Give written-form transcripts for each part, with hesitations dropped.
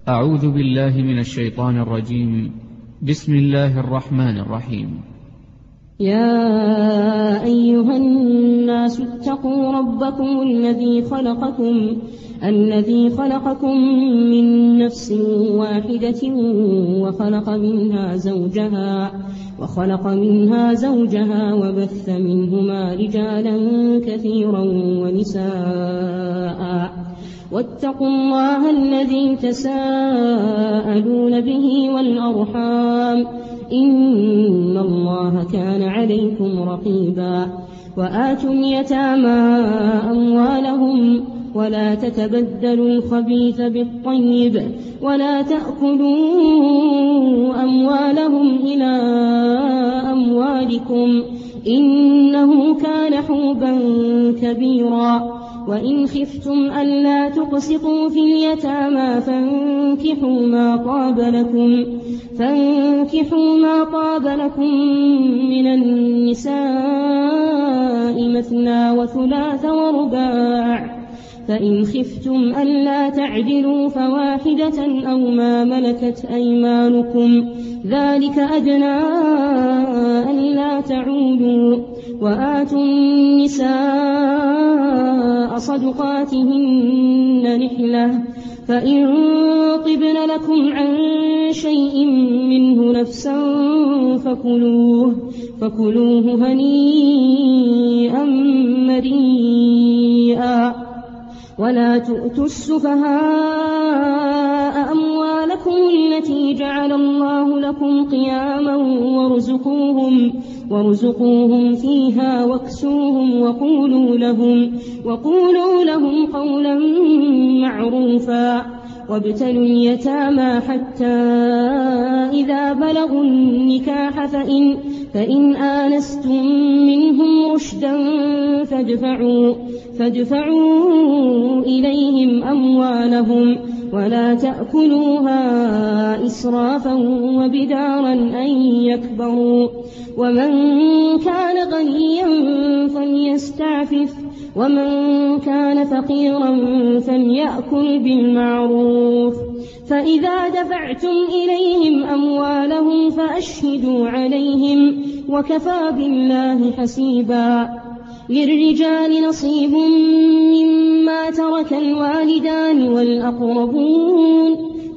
أعوذ بالله من الشيطان الرجيم. بسم الله الرحمن الرحيم. يا أيها الناس اتقوا ربكم الذي خلقكم من نفس واحدة وخلق منها زوجها وبث منهما رجالا كثيرا ونساء واتقوا الله الذي تساءلون به والأرحام إن الله كان عليكم رقيبا. وآتوا اليتامى أموالهم ولا تتبدلوا الخبيث بالطيب ولا تأكلوا أموالهم إلى أموالكم إنه كان حوبا كبيرا. وإن خفتم ألا تقسطوا في اليتامى فانكحوا ما طاب لكم من النساء مثنى وثلاث ورباع، فإن خفتم ألا تعدلوا فواحدة أو ما ملكت أيمانكم ذلك أدنى ألا تعودوا. وآتوا النساء صدقاتهن نحلة، فإن طبن لكم عن شيء منه نفسا فكلوه هنيئا مريئا. ولا تؤتوا السفهاء أموالكم التي جعل الله لكم قياما وارزقوهم فيها واكسوهم وقولوا لهم قولا معروفا. وابتلوا اليتامى حتى إذا بلغوا النكاح فإن آنستم منهم رشدا فادفعوا إليهم أموالهم ولا تأكلوها إسرافا وبدارا أن يكبروا. ومن كان غنيا فليستعفف ومن كان فقيرا فليأكل بالمعروف. فإذا دفعتم إليهم أموالهم فأشهدوا عليهم وكفى بالله حسيبا. للرجال نصيب مما ترك الوالدان والأقربون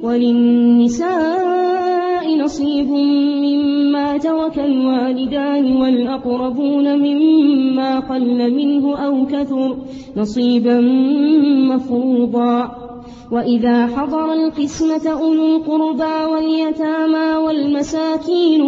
وللنساء نصيب مما ترك الوالدان والأقربون مما قل منه أو كثر نصيبا مفروضا. وإذا حضر القسمة أولو القربى واليتامى والمساكين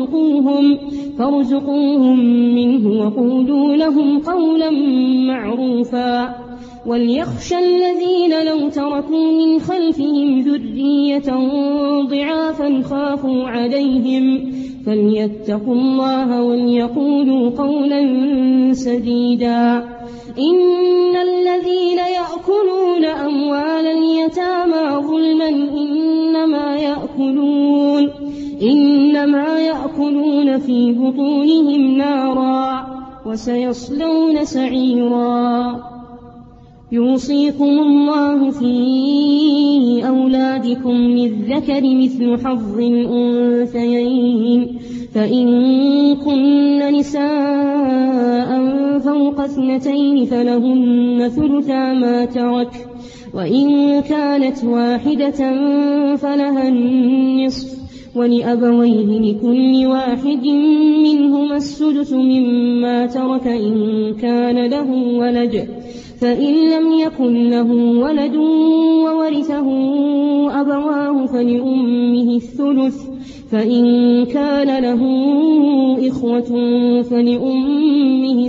فارزقوهم منه وقولوا لهم قولا معروفا. وليخشى الذين لو تركوا من خلفهم ذرية ضعافا خافوا عليهم فليتقوا الله وليقولوا قولا سديدا. إن الذين يأكلون أموال اليتامى ظلما إنما يأكلون في بطونهم نارا وسيصلون سعيرا. يوصيكم الله في أولادكم للذكر مثل حظ الأنثيين، فإن كن نساء فوق 2 فلهن ثلثا ما ترك، وإن كانت واحدة فلها النصف، ولأبويه لكل واحد منهما السدس مما ترك إن كان له ولد، فإن لم يكن له ولد وورثه أبواه فلأمه الثلث، فإن كان له إخوة فلأمه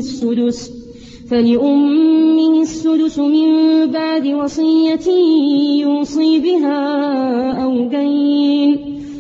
السدس من بعد وصية يوصي بها أو دين.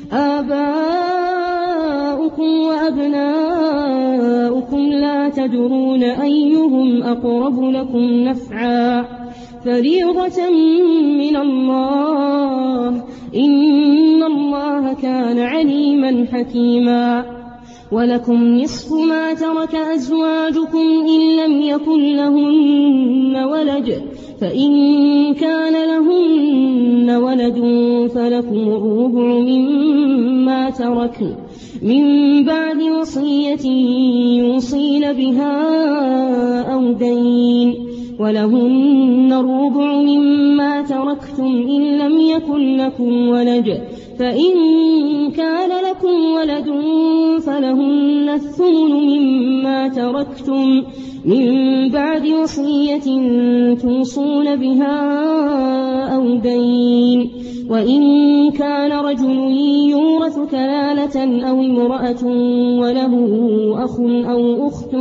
آباؤكم وأبناؤكم لا تدرون أيهم أقرب لكم نفعا، فريضة من الله، إن الله كان عليما حكيما. ولكم نصف ما ترك أزواجكم إن لم يكن لهن ولد، فإن كان لهن ولد فلكم الربع مما تركن من بعد وصية يوصين بها أو دين ولهن الربع مما تركتم إن لم يكن لكم ولد فإن كان لكم ولد فلهن الثمن مما تركتم من بعد وصية توصون بها أو دين وإن كان رجل يورث كلالة أو امرأة وله أخ أو أخت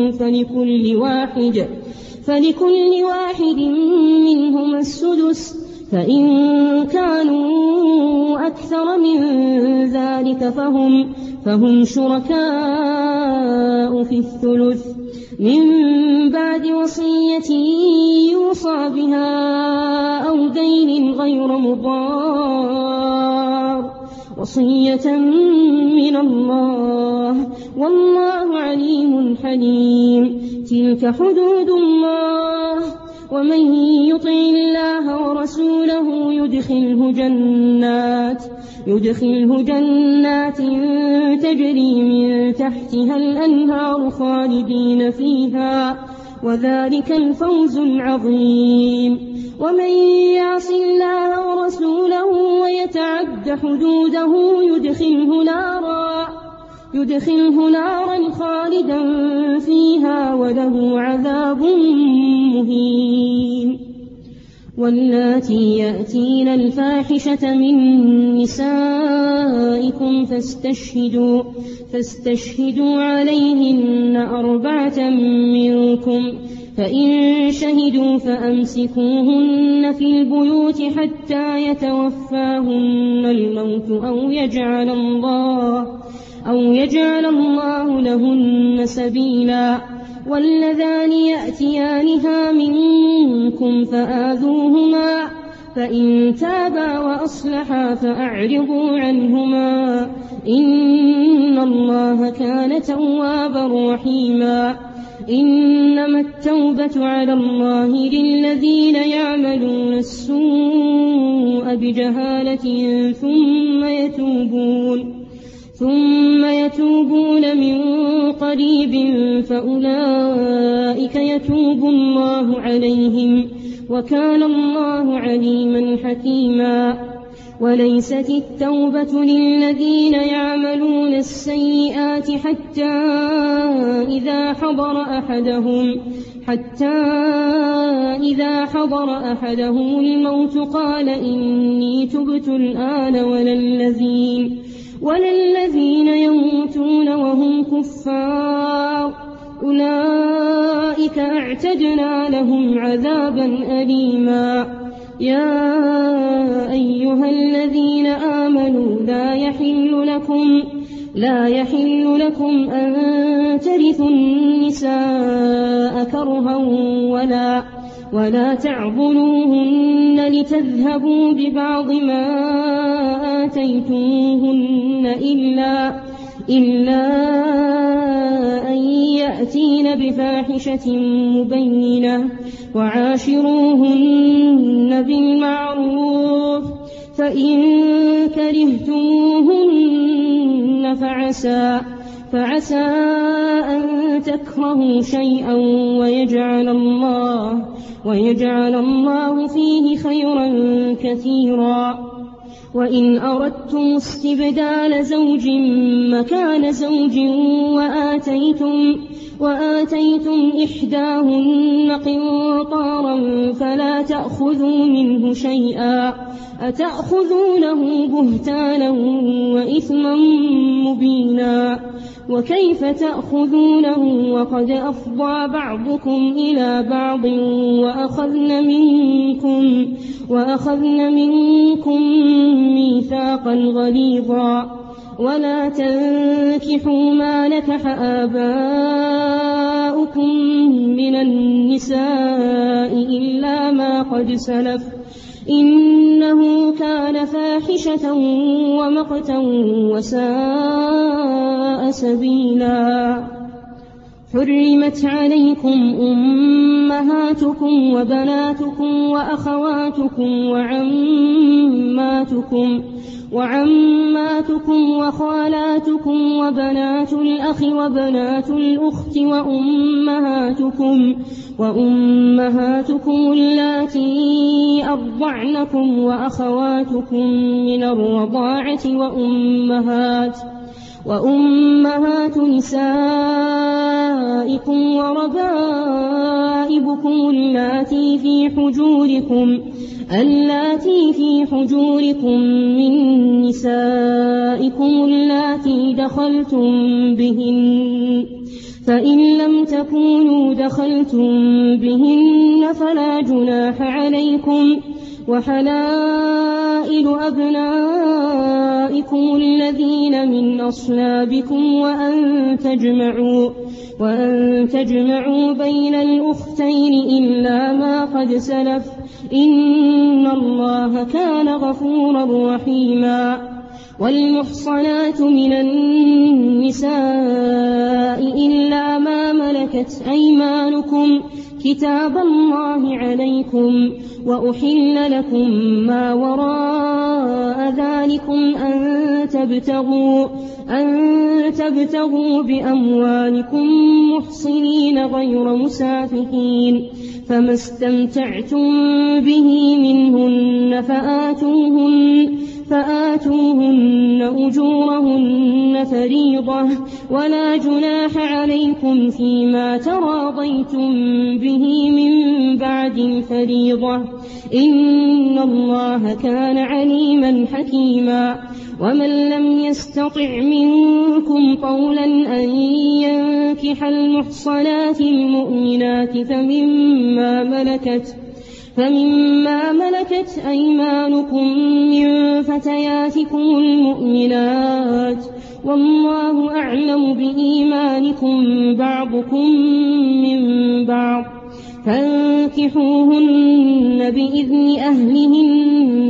فلكل واحد منهما السدس فإن كانوا أكثر من ذلك فهم شركاء في الثلث من بعد وصية يوصى بها أو دين غير مضار وصية من الله والله عليم حليم تلك حدود الله ومن يطع الله ورسوله يدخله جنات تجري من تحتها الأنهار خالدين فيها وذلك الفوز العظيم ومن يعص الله ورسوله ويتعد حدوده يدخله نارا خالدا فيها وله عذاب مهين واللاتي يأتين الفاحشة من نسائكم فاستشهدوا عليهن 4 منكم فإن شهدوا فأمسكوهن في البيوت حتى يتوفاهن الموت أو يجعل الله لهن سبيلا واللذان يأتيانها منكم فآذوهما فإن تابا وأصلحا فأعرضوا عنهما إن الله كان توابا رحيما إنما التوبة على الله للذين يعملون السوء بجهالة ثم يتوبون من قريب فأولئك يتوب الله عليهم وكان الله عليما حكيما وليست التوبة للذين يعملون السيئات حتى إذا حضر أحدهم الموت قال إني تبت الآن ولا الذين يموتون وهم كفار أولئك أعتدنا لهم عذابا أليما يا أيها الذين آمنوا لا يحل لكم أن ترثوا النساء كرها ولا تعضلوهن لتذهبوا ببعض ما آتيتموهن إلا أن يأتين بفاحشة مبينة وعاشروهن بالمعروف فإن كرهتموهن فعسى أن تكرهوا شيئا ويجعل الله فيه خيرا كثيرا وإن أردتم استبدال زوج مكان زوج وآتيتم إحداهن قنطارا فلا تأخذوا منه شيئا أتأخذونه بهتانا وإثما مبينا وكيف تأخذونه وقد أفضى بعضكم إلى بعض وأخذن منكم ميثاقا غليظا ولا تنكحوا ما نكح آباؤكم من النساء إلا ما قد سلف إنه كان فاحشة ومقتا وساء سبيلا حرمت عليكم أمهاتكم وبناتكم وأخواتكم وعماتكم وخالاتكم وبنات الأخ وبنات الأخت وأمهاتكم اللاتي أرضعنكم وأخواتكم من الرضاعة وأمهات نسائكم وربائبكم اللاتي في حجوركم من نسائكم اللاتي دخلتم بهن، فإن لم تكونوا دخلتم بهن فلا جناح عليكم، وحلائل أبنائكم الذين من أصلابكم وأن تجمعوا بين الأختين إلا ما قد سلف، إن الله كان غفورا رحيما. والمحصنات من النساء إلا ما ملكت أيمانكم كتاب الله عليكم، وأحل لكم ما وراء ذلكم أن تبتغوا بأموالكم محصنين غير مسافحين، فما استمتعتم به منهن فآتوهن أجورهن فريضة، ولا جناح عليكم فيما تراضيتم به من بعد الفريضة، إن الله كان عليما حكيما. ومن لم يستطع منكم طولا أن ينكح المحصنات المؤمنات فمما ملكت أيمانكم من فتياتكم المؤمنات، والله أعلم بإيمانكم بعضكم من بعض، فانكحوهن بإذن أهلهن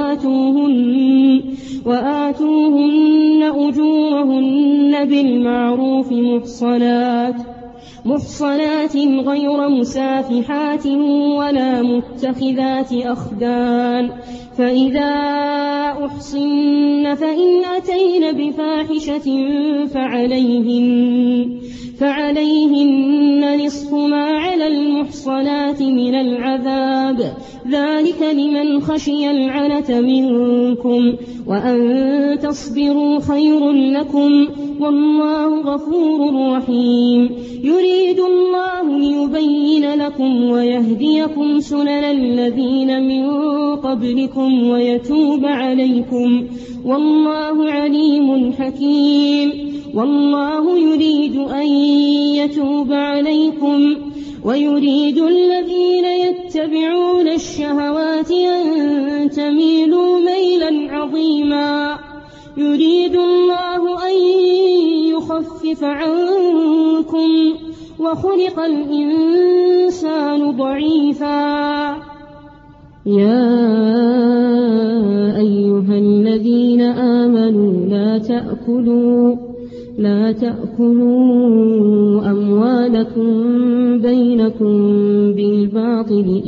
وآتوهن أجورهن بالمعروف محصنات غير مسافحات ولا متخذات أخدان، فإذا أحصن فإن أتين بفاحشة فعليهن نصف ما على المحصنات من العذاب، ذلك لمن خشي العنة منكم، وأن تصبروا خير لكم، والله غفور رحيم. يريد الله ليبين لكم ويهديكم سنن الذين من قبلكم ويتوب عليكم، والله عليم حكيم. والله يريد أن يتوب عليكم ويريد الذين يتبعون الشهوات أن تميلوا ميلا عظيما. يريد الله أن يخفف عنكم وخلق الإنسان ضعيفا. يا أيها الذين آمنوا لا تأكلوا أموالكم بينكم بالباطل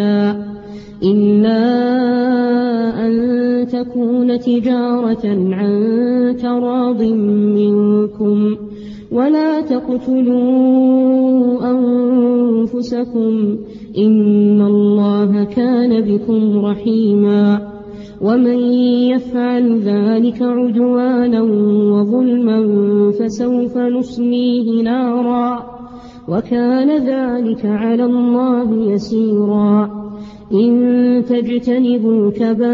إلا أن تكون تجارة عن تراض منكم، ولا تقتلوا أنفسكم، إن الله كان بكم رحيما. ومن يفعل ذلك عدوانا وظلما فسوف نصليه نارا، وكان ذلك على الله يسيرا. إن تجتنبوا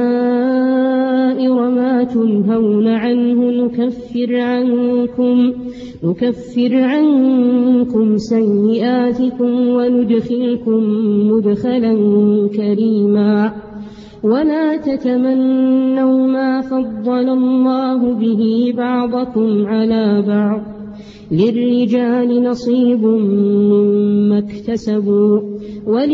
كبائر ما تنهون عنه نكفر عنكم سيئاتكم وندخلكم مدخلا كريما. ولا تتمنوا ما فضل الله به بعضكم على بعض، للرجال نصيب مما اكتسبوا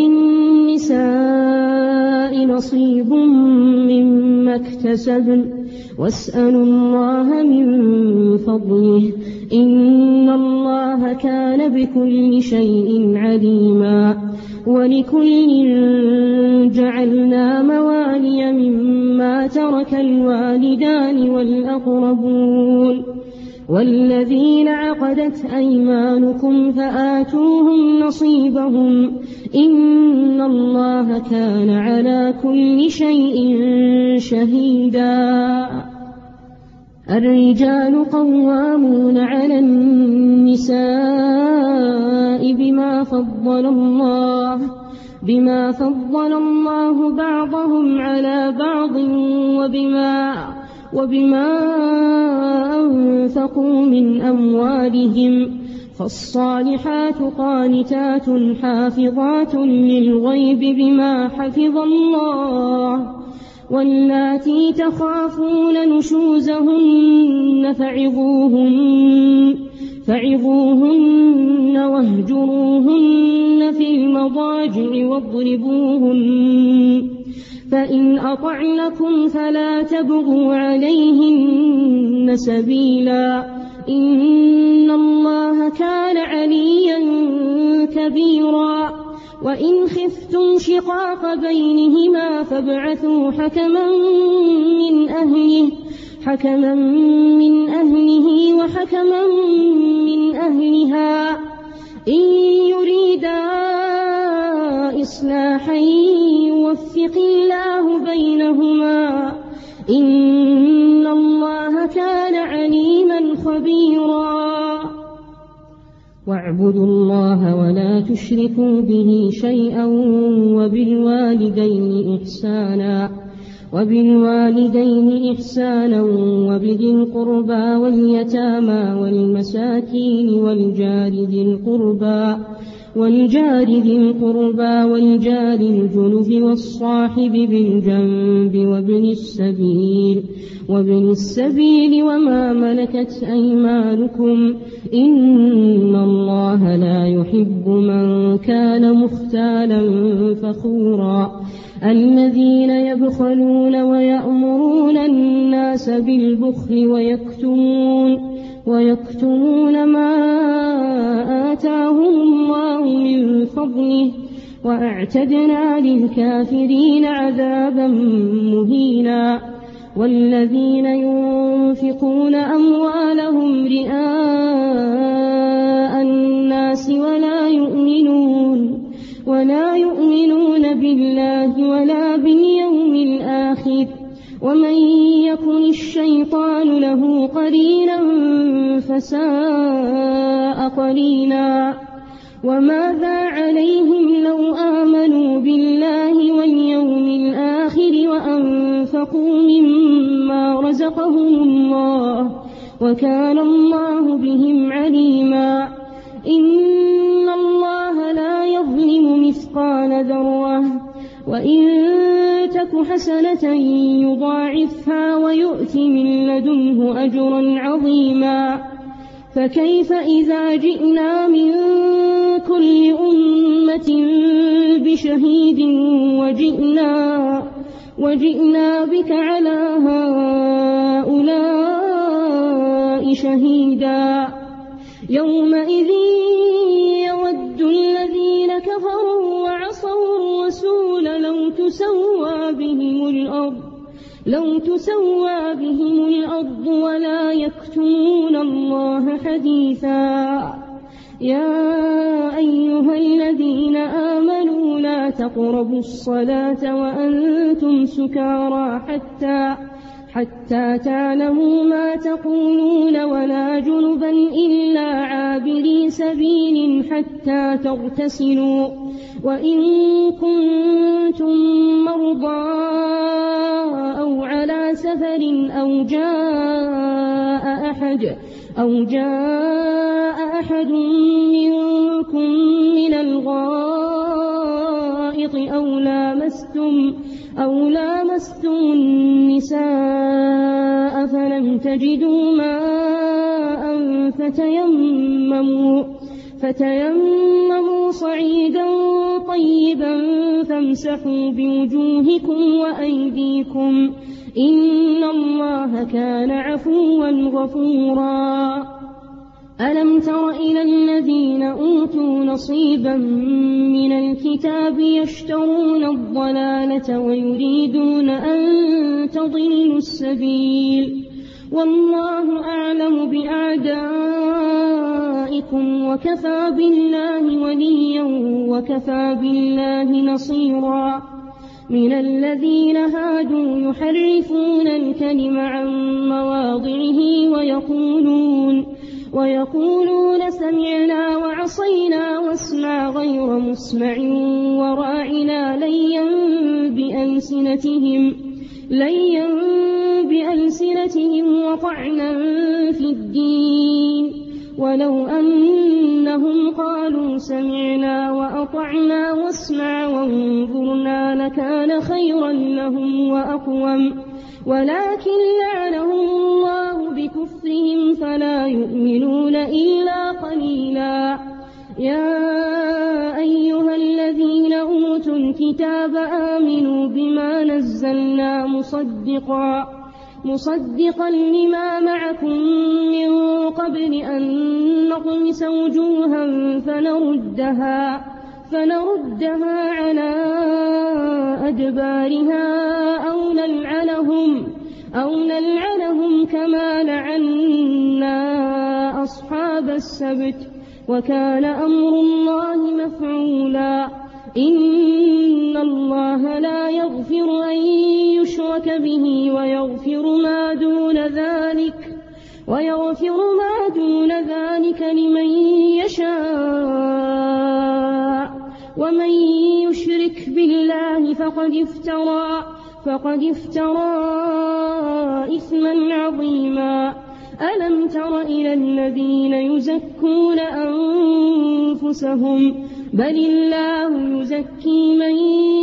وللنساء نصيب مما اكتسبن، واسألوا الله من فضله إن الله كان بكل شيء عليما ولكل جعلنا موالي مما ترك الوالدان والأقربون والذين عقدت أيمانكم فآتوهم نصيبهم إن الله كان على كل شيء شهيدا الرجال قوامون على النساء بما فضل الله بعضهم على بعض وبما أنفقوا من أموالهم فالصالحات قانتات حافظات للغيب بما حفظ الله واللاتي تخافون نشوزهن فعظوهن واهجروهن في المضاجع واضربوهن فإن أطعنكم فلا تبغوا عليهن سبيلا إن الله كان عليا كبيرا وإن خفتم شقاق بينهما فابعثوا حكما من أهله وحكما من أهلها إن يريدا إصلاحا يوفق الله بينهما إن الله كان عليما خبيرا واعبدوا الله ولا تشركوا به شيئا وبالوالدين إحسانا وبذي القربى واليتامى والمساكين والجار ذي القربى والجار الجنب والصاحب بالجنب وابن السبيل وما ملكت أيمانكم إن الله لا يحب من كان مختالا فخورا الذين يبخلون ويأمرون الناس بالبخل ويكتمون ما آتاهم الله من فضله وأعتدنا للكافرين عذابا مهينا والذين ينفقون أموالهم رئاء الناس ولا يؤمنون بالله ولا باليوم الآخر ومن يكن الشيطان له قرينا فساء قرينا وماذا عليهم لو آمنوا بالله واليوم الآخر وأنفقوا مما رزقهم الله وكان الله بهم عليما إن الله لا يظلم مثقال ذرة وإن تك حسنة يضاعفها ويؤت من لدنه أجرا عظيما فكيف إذا جئنا من كل أمة بشهيد وجئنا بك على هؤلاء شهيدا يومئذ يود الذين كفروا وعصوا الرسول لو تسوى بهم الأرض ولا يكتمون الله حديثا يا أيها الذين آمنوا لا تقربوا الصلاة وأنتم سكارى حتى تعلموا ما تقولون ولا جنبا إلا عابري سبيل حتى تغتسلوا وإن كنتم مرضى أو على سفر أو جاء أحد منكم من الغائط أو لامستم النساء فلم تجدوا ماء فتيمموا صعيدا طيبا فامسحوا بوجوهكم وأيديكم إن الله كان عفوا غفورا ألم تر إلى الذين أوتوا نصيبا من الكتاب يشترون الضلالة ويريدون أن تضلوا السبيل والله أعلم بأعدائكم وكفى بالله وليا وكفى بالله نصيرا من الذين هادوا يحرفون الكلم عن مواضعه ويقولون سمعنا وعصينا واسمع غير مسمع وراعنا ليا بألسنتهم وطعنا في الدين ولو أنهم قالوا سمعنا وأطعنا واسمع وانظرنا لكان خيرا لهم وأقوم ولكن لعنهم الله بكفرهم فلا يؤمنون إلا قليلا يا أيها الذين أوتوا الكتاب آمنوا بما نزلنا مصدقا لما معكم من قبل أن نطمس وجوها فنردها على أدبارها أو نلعنهم كما لعنا أصحاب السبت وكان أمر الله مفعولا إن الله لا يغفر أن يشرك به ويغفر ما دون ذلك لمن يشاء ومن يشرك بالله فقد افترى إثما عظيما ألم تر إلى الذين يزكون أنفسهم بل الله يزكي من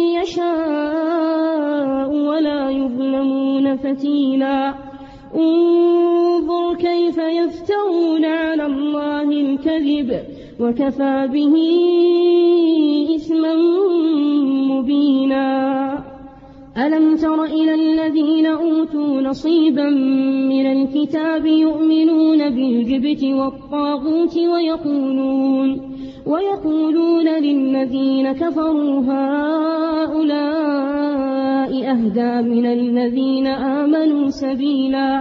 يشاء ولا يظلمون فتيلا انظر كيف يفترون على الله الكذب وكفى به إثما مبينا ألم تر إلى الذين أوتوا نصيبا من الكتاب يؤمنون بالجبت والطاغوت ويقولون للذين كفروا هؤلاء أهدى من الذين آمنوا سبيلا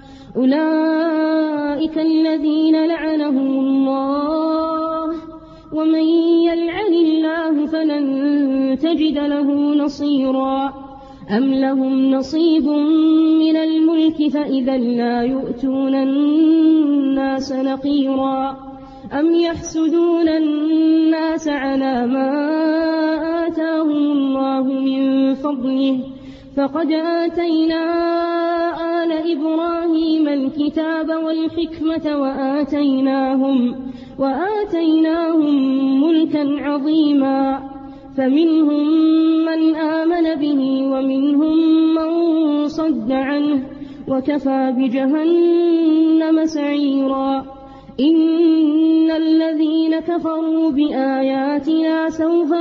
أولئك الذين لعنهم الله ومن يلعن الله فلن تجد له نصيرا أم لهم نصيب من الملك فإذا لا يؤتون الناس نقيرا أم يحسدون الناس على ما آتاهم الله من فضله فقد آتينا آل إبراهيم الكتاب والحكمة وآتيناهم ملكا عظيما فمنهم من آمن به ومنهم من صد عنه وكفى بجهنم سعيرا إن الذين كفروا بآياتنا سوف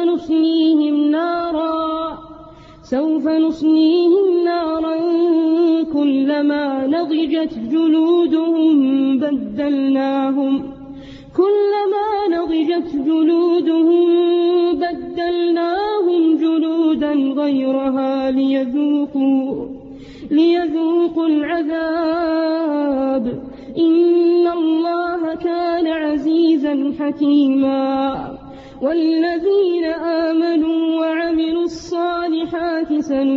نصليهم نارا كلما نضجت جلودهم بدلناهم جلودا غيرها ليذوقوا العذاب إن الله كان عزيزا حكيما والذين آمنوا وعملوا الصالحات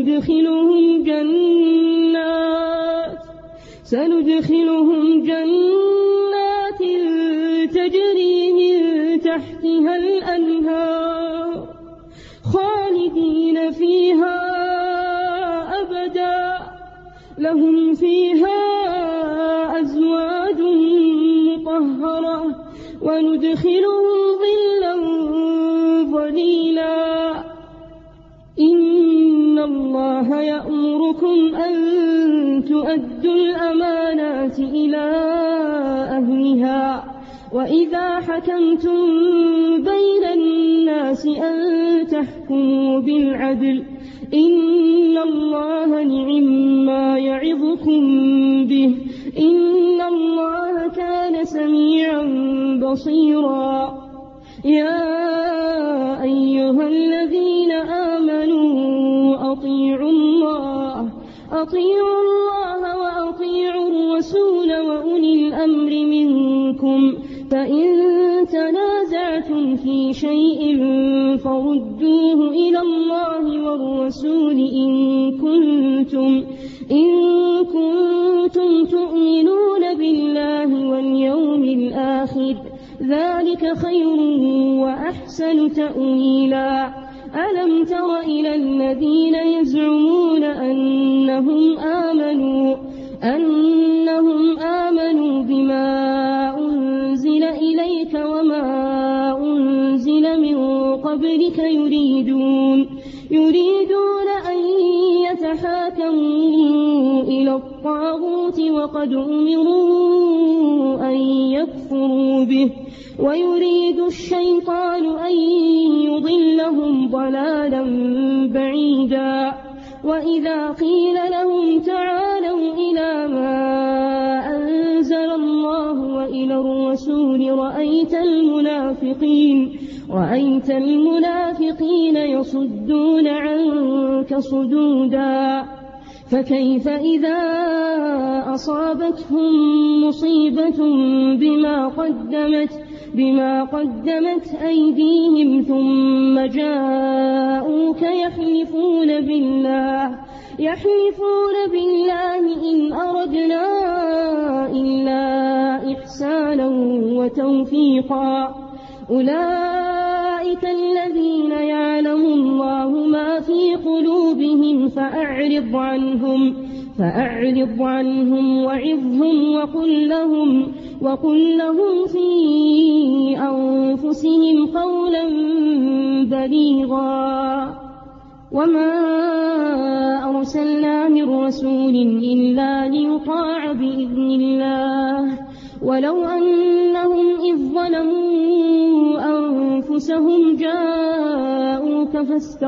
سندخلهم جنات تجري من تحتها الأنهار خالدين فيها أبدا لهم فيها أزواج مطهرة وندخلهم ظلا ظليلا إن الله يأمركم أن تؤدوا الأمانات إلى أهلها وإذا حكمتم بين الناس أن تحكموا بالعدل إن الله نعما يعظكم به إن الله كان سميعا بصيرا يا أيها الذين آمنوا أطيعوا الله وأطيعوا الرسول وأولي الأمر منكم فإن تنازعتم في شيء فردوه إلى الله والرسول إن كنتم تؤمنون بالله واليوم الآخر ذلك خير وأحسن تأويلا ألم تر إلى الذين يزعمون أنهم آمنوا بما أنزل إليك وما أنزل من قبلك يريدون أن يتحاكموا إلى الطاغوت وقد أمروا أن يكفروا به ويريد الشيطان أن يضلهم ضلالا بعيدا وإذا قيل لهم تعالوا إلى ما أنزل الله وإلى الرسول رأيت المنافقين يصدون عنك صدودا فكيف إذا أصابتهم مصيبة بما قدمت أيديهم ثم جاءوك يحلفون بالله إن أردنا إلا إحسانا وتوفيقا أولئك الذين يعلم الله ما في قلوبهم فأعرض عنهم وعظهم وقل لهم في أنفسهم قولا بليغا وما أرسلنا من رسول إلا ليطاع بإذن الله ولو أنهم إذ ظلموا أنفسهم جاءوك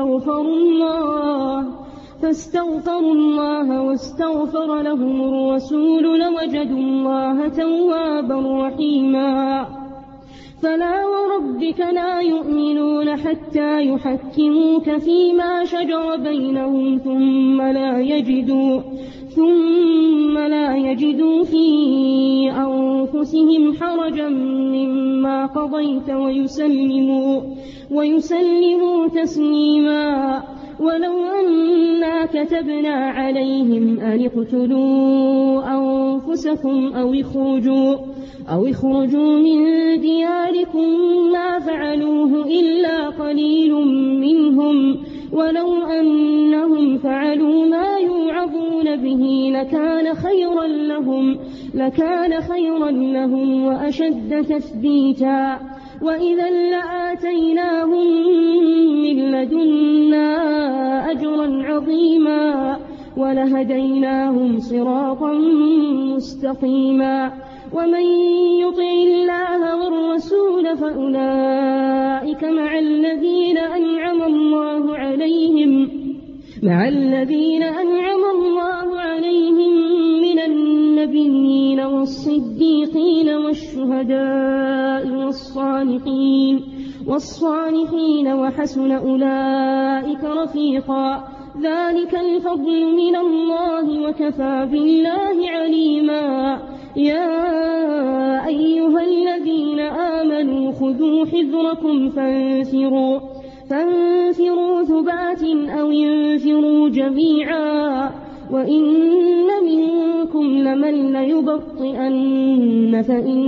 فاستغفروا الله واستغفر لهم الرسول لوجدوا الله توابا رحيما فلا وربك لا يؤمنون حتى يحكموك فيما شجر بينهم ثم لا يجدوا في أنفسهم حرجا مما قضيت ويسلموا تسليما ولو أنا كتبنا عليهم أن اقتلوا أنفسكم أو اخرجوا من دياركم ما فعلوه إلا قليل منهم ولو أنهم فعلوا ما يوعظون به لكان خيرا لهم وأشد تثبيتا وإذا لآتيناهم من لدنا أجرا عظيما ولهديناهم صراطا مستقيما ومن يطع الله والرسول فأولئك مع الذين أنعم الله عليهم من النبيين والصديقين والشهداء والصالحين وحسن أولئك رفيقا ذلك الفضل من الله وكفى بالله عليما يا أيها الذين آمنوا خذوا حذركم فانفروا ثبات أو انفروا جميعا وإن منكم لمن ليبطئن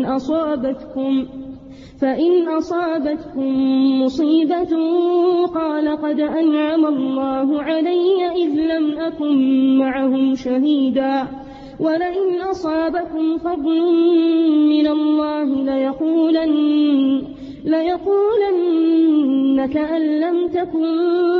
فإن أصابتكم مصيبة قال قد أنعم الله علي إذ لم أكن معهم شهيدا ولئن أصابكم فضل من الله ليقولن كأن لم تكن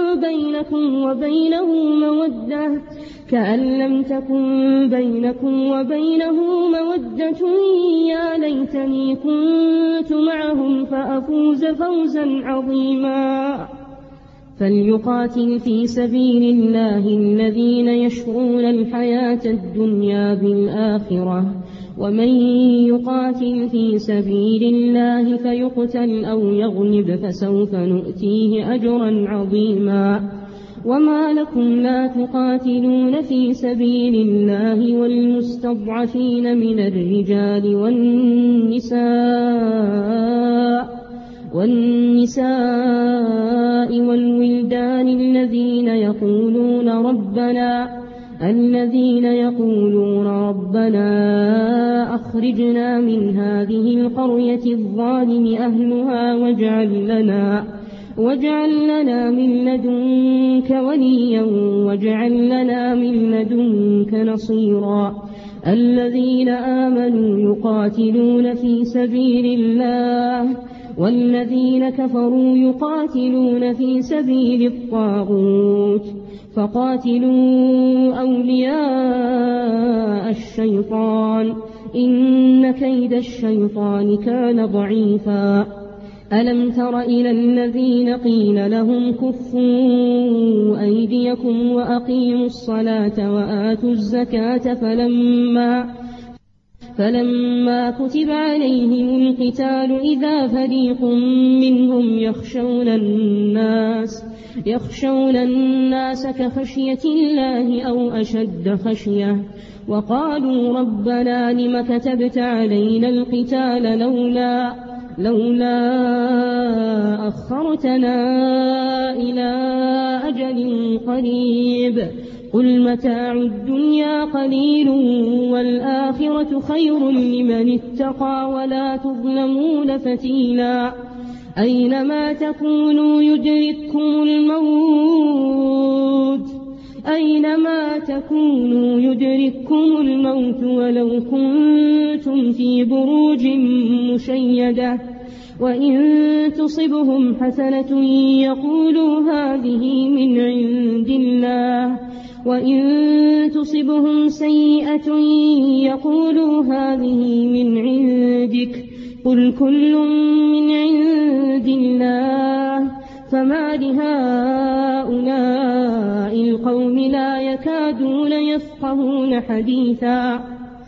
بينكم وبينه مودة يا ليتني كنت معهم فأفوز فوزا عظيما فليقاتل في سبيل الله الذين يشرون الحياة الدنيا بالآخرة ومن يقاتل في سبيل الله فيقتل أو يغلب فسوف نؤتيه أجرا عظيما وما لكم لا تقاتلون في سبيل الله والمستضعفين من الرجال والنساء والولدان الذين يقولون ربنا أخرجنا من هذه القرية الظالم أهلها واجعل لنا من لدنك وليا واجعل لنا من لدنك نصيرا الذين آمنوا يقاتلون في سبيل الله والذين كفروا يقاتلون في سبيل الطاغوت فقاتلوا أولياء الشيطان إن كيد الشيطان كان ضعيفا ألم تر إلى الذين قيل لهم كفوا أيديكم وأقيموا الصلاة وآتوا الزكاة فلما كتب عليهم القتال إذا فريق منهم يخشون الناس كخشية الله أو أشد خشية وقالوا ربنا لم كتبت علينا القتال لولا أخرتنا إلى أجل قريب قل متاع الدنيا قليل والآخرة خير لمن اتقى ولا تظلمون فتيلا أينما تكونوا يدرككم الموت ولو كنتم في بروج مشيدة وإن تصبهم حسنة يقولوا هذه من عند الله وإن تصبهم سيئة يقولوا هذه من عندك قل كل من عند الله فما لهؤلاء القوم لا يكادون يفقهون حديثا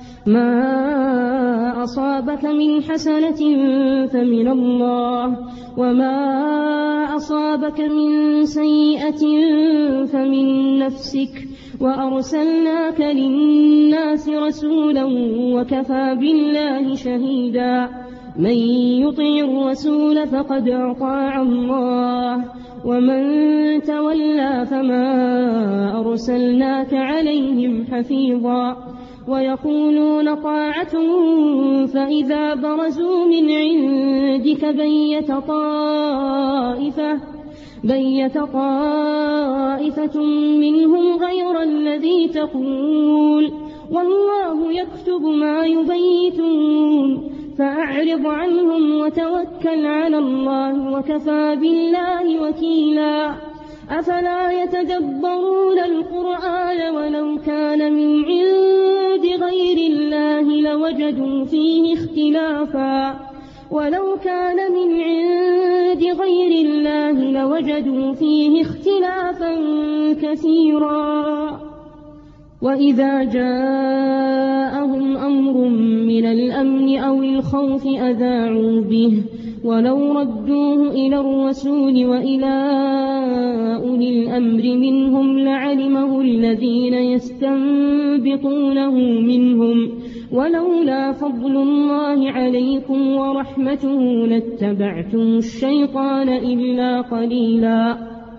ما أصابك من حسنة فمن الله وما أصابك من سيئة فمن نفسك وأرسلناك للناس رسولا وكفى بالله شهيدا من يطع الرسول فقد أطاع الله ومن تولى فما أرسلناك عليهم حفيظا ويقولون طاعة فإذا برزوا من عندك بيت طائفة منهم غير الذي تقول والله يكتب ما يبيتون فأعرض عنهم وتوكل على الله وكفى بالله وكيلا أفلا يتدبرون القرآن ولو كان من عند غير الله لوجدوا فيه اختلافا كثيرا وإذا جاءهم أمر من الأمن أو الخوف أذاعوا به ولو ردوه إلى الرسول وإلى أولي الأمر منهم لعلمه الذين يستنبطونه منهم ولولا فضل الله عليكم ورحمته لاتبعتم الشيطان إلا قليلا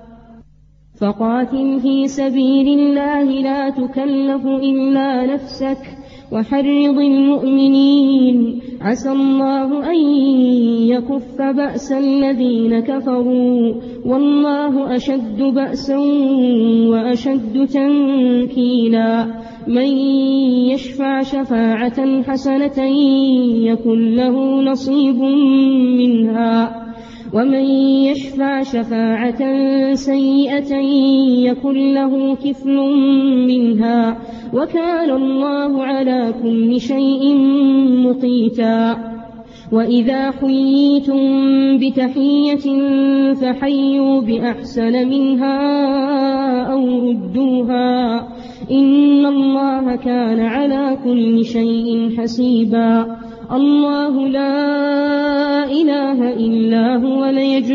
فقاتل في سبيل الله لا تكلف إلا نفسك وحرض المؤمنين عسى الله أن يكف بأس الذين كفروا والله أشد بأسا وأشد تنكيلا من يشفع شفاعة حسنة يكن له نصيب منها ومن يشفع شفاعة سيئة يكن له كفل منها وكان الله على كل شيء مقيتا وإذا حييتم بتحية فحيوا بأحسن منها أو ردوها إن الله كان على كل شيء حسيبا. الله لا إله إلا هو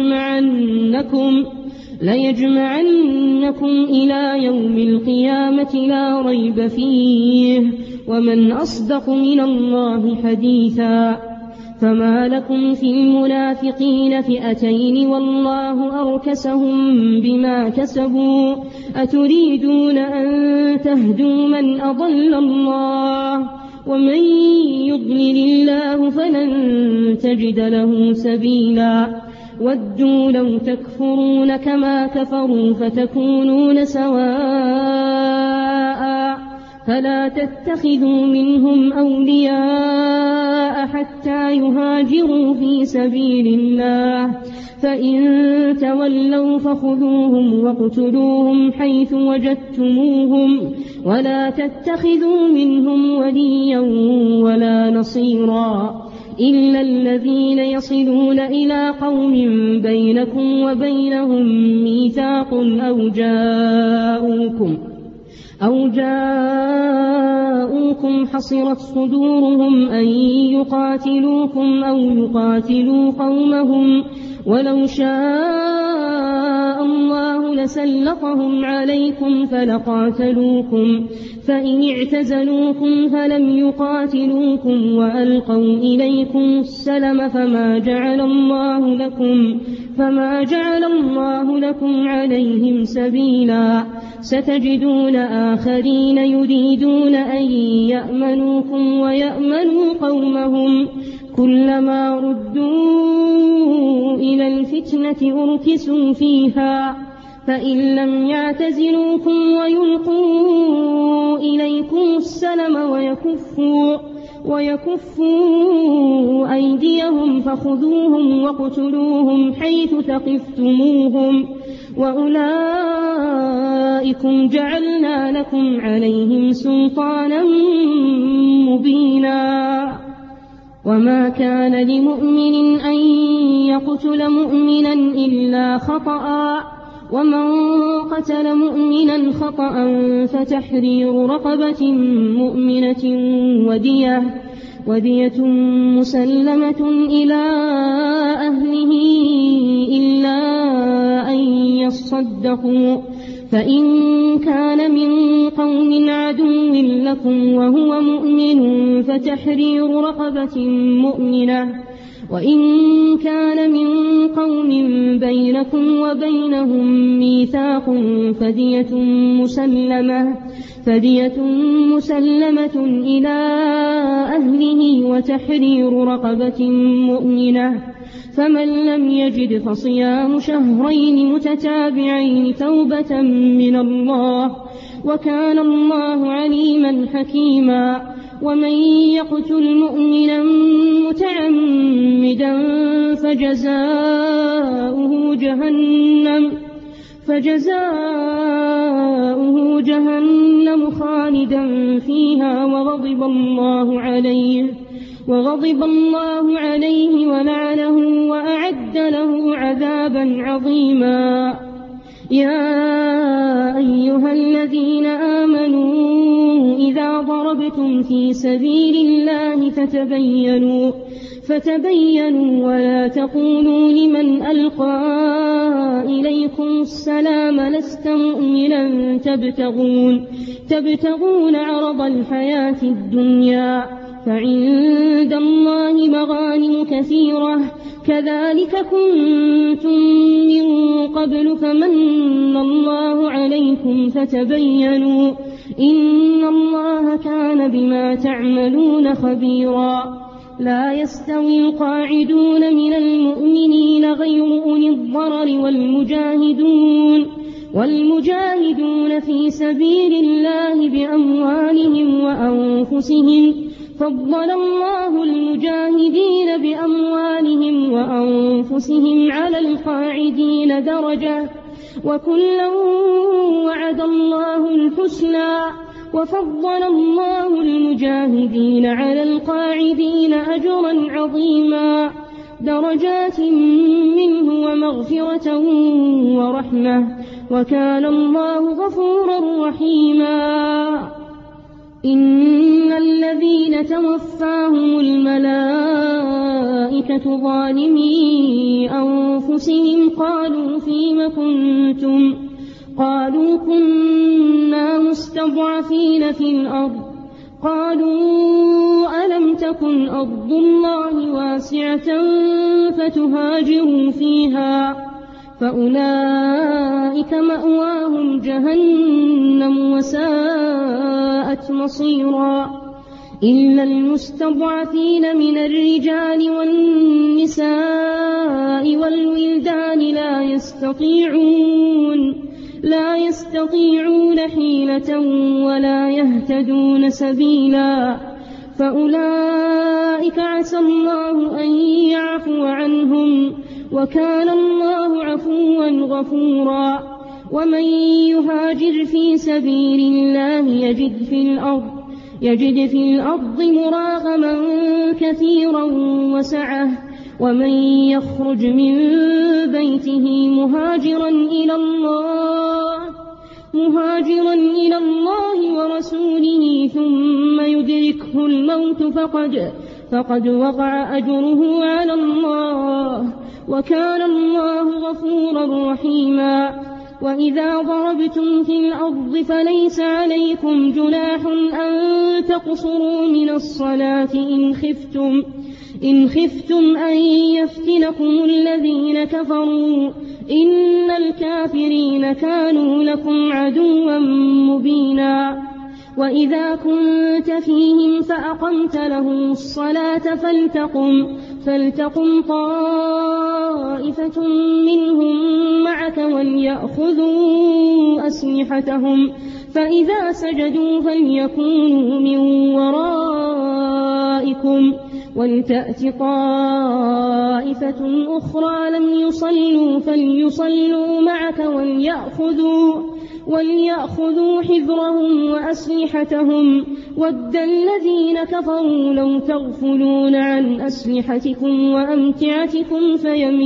ليجمعنكم إلى يوم القيامة لا ريب فيه ومن أصدق من الله حديثا. فما لكم في المنافقين فئتين والله أركسهم بما كسبوا أتريدون أن تهدوا من أضل الله ومن يضلل الله فلن تجد له سبيلا. ودوا لو تكفرون كما كفروا فتكونون سواء فلا تتخذوا منهم أولياء حتى يهاجروا في سبيل الله فإن تولوا فخذوهم واقتلوهم حيث وجدتموهم ولا تتخذوا منهم وليا ولا نصيرا إلا الذين يصلون إلى قوم بينكم وبينهم ميثاق أو جاءوكم حصرت صدورهم أن يقاتلوكم أو يقاتلوا قومهم ولو شاء الله لسلطهم عليكم فلقاتلوكم فإن اعتزلوكم فلم يقاتلوكم وألقوا إليكم السلم فما جعل الله لكم عليهم سبيلا. ستجدون آخرين يريدون أن يأمنوكم ويأمنوا قومهم كلما ردوا إلى الفتنة أركسوا فيها فإن لم يعتزلوكم ويلقوا إليكم السلم ويكفوا أيديهم فخذوهم واقتلوهم حيث ثقفتموهم وأولئكم جعلنا لكم عليهم سلطانا مبينا. وما كان لمؤمن أن يقتل مؤمنا إلا خطأ ومن قتل مؤمنا خطأ فتحرير رقبة مؤمنة ودية مسلمة إلى أهله إلا أن يصدقوا فإن كان من قوم عدو لكم وهو مؤمن فتحرير رقبة مؤمنة وإن كان من قوم بينكم وبينهم ميثاق فدية مسلمة إلى أهله وتحرير رقبة مؤمنة فمن لم يجد فصيام شهرين متتابعين توبة من الله وكان الله عليما حكيما. ومن يقتل مؤمنا متعمدا فجزاؤه جهنم خالدا فيها وغضب الله عليه ولعنه وأعد له عذابا عظيما. يا أيها الذين آمنوا إذا ضربتم في سبيل الله فتبينوا ولا تقولوا لمن ألقى إليكم السلام لست مؤمنا تبتغون عرض الحياة الدنيا فعند الله مغانم كثيرة كذلك كنتم من قبل فمن الله عليكم فتبينوا إن الله كان بما تعملون خبيرا. لا يستوي القاعدون من المؤمنين غير أولي الضرر والمجاهدون في سبيل الله بأموالهم وأنفسهم فضل الله المجاهدين بأموالهم وأنفسهم على القاعدين درجة وكلا وعد الله الحسنى وفضل الله المجاهدين للمجاهدين على القاعدين أجرا عظيما درجات منه ومغفرة ورحمة وكان الله غفورا رحيما إن الذين توفاهم الملائكة ظالمي أنفسهم قالوا فيم كنتم قالوا كنا مستضعفين في الأرض قالوا ألم تكن أرض الله واسعة فتهاجروا فيها فأولئك مأواهم جهنم وساءت مصيرا إلا المستضعفين من الرجال والنساء والولدان لا يستطيعون حيلة ولا يهتدون سبيلا فأولئك عسى الله أن يعفو عنهم وكان الله عفوا غفورا ومن يهاجر في سبيل الله يجد في الأرض مراغما كثيرا وسعة ومن يخرج من بيته مهاجرا إلى الله ورسوله ثم يدركه الموت فقد وقع أجره على الله وكان الله غفورا رحيما وإذا ضربتم في الأرض فليس عليكم جناح أن تقصروا من الصلاة إن خفتم أن يفتنكم الذين كفروا إن الكافرين كانوا لكم عدوا مبينا وإذا كنت فيهم فأقمت لهم الصلاة فلتقم طائفة منهم معك وليأخذوا أسلحتهم فإذا سجدوا فليكونوا من ورائكم ولتأت طائفة أخرى لم يصلوا فليصلوا معك وليأخذوا حذرهم وأسلحتهم ود الذين كفروا لو تغفلون عن أسلحتكم وأمتعتكم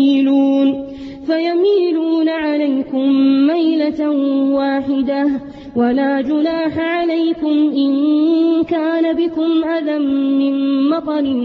فيميلون عليكم ميلة واحدة ولا جناح عليكم إن كان بكم أذى من مطر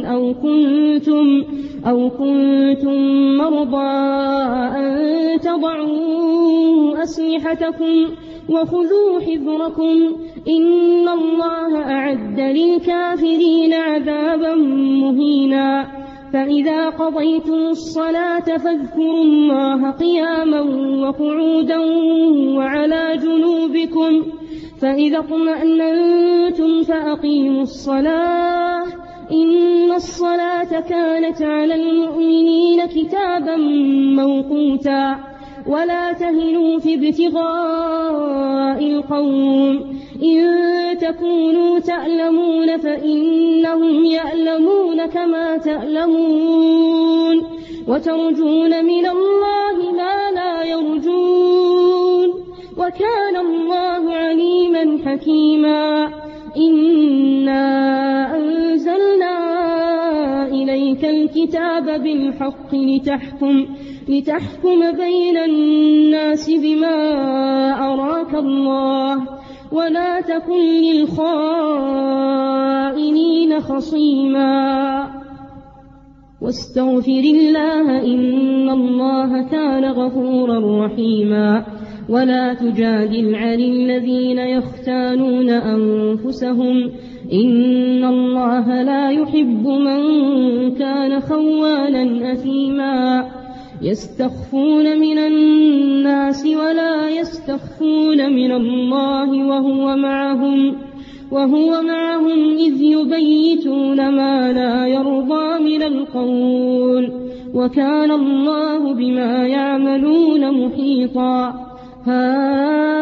أو كنتم مرضى أن تضعوا أسلحتكم وخذوا حذركم إن الله أعد للكافرين عذابا مهينا فإذا قضيتم الصلاة فاذكروا الله قياما وقعودا وعلى جنوبكم فإذا اطمأننتم فأقيموا الصلاة إن الصلاة كانت على المؤمنين كتابا موقوتا ولا تهنوا في ابتغاء القوم إن تكونوا تألمون فإنهم يألمون كما تألمون وترجون من الله ما لا يرجون وكان الله عليما حكيما إنا أنزلنا إليك الكتاب بالحق لتحكم بين الناس بما أراك الله ولا تكن للخائنين خصيما واستغفر الله إن الله كان غفورا رحيما ولا تجادل عن الذين يختانون أنفسهم إن الله لا يحب من كان خوانا أثيما يستخفون من الناس ولا يستخفون من الله وهو معهم إذ يبيتون ما لا يرضى من القول وكان الله بما يعملون محيطا ها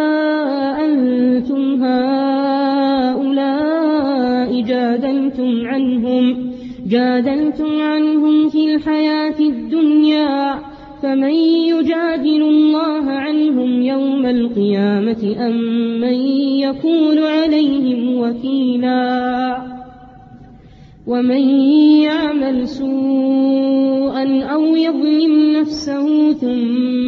أنتم هؤلاء جادلتم عنهم في الحياة الدنيا فمن يجادل الله عنهم يوم القيامة أم من يكون عليهم وكيلا ومن يعمل سوءا أو يظلم نفسه ثم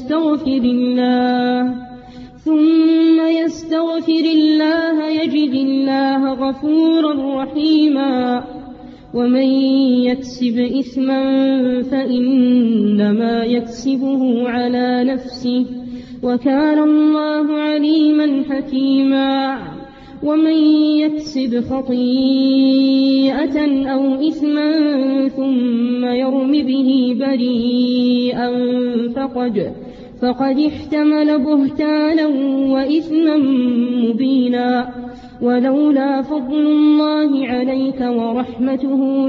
يستغفر الله يجد الله غفورا رحيما ومن يكسب إثما فإنما يكسبه على نفسه وكان الله عليما حكيما ومن يكسب خطيئة أو إثما ثم يرم به بريئا فقد احتمل بهتانا وإثما مبينا ولولا فضل الله عليك ورحمته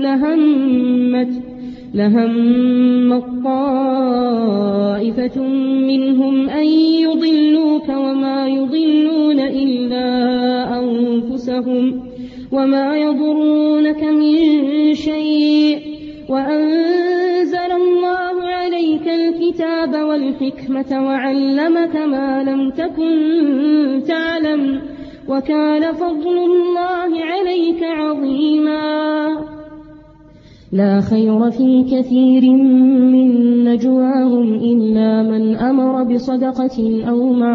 لهمت طائفة منهم أن يضلوك وما يضلون إلا أنفسهم وما يضرونك من شيء وأنزل الله عليك الكتاب والحكمة وعلمك ما لم تكن تعلم وكان فضل الله عليك عظيما لا خير في كثير من نجواهم إلا من أمر بصدقة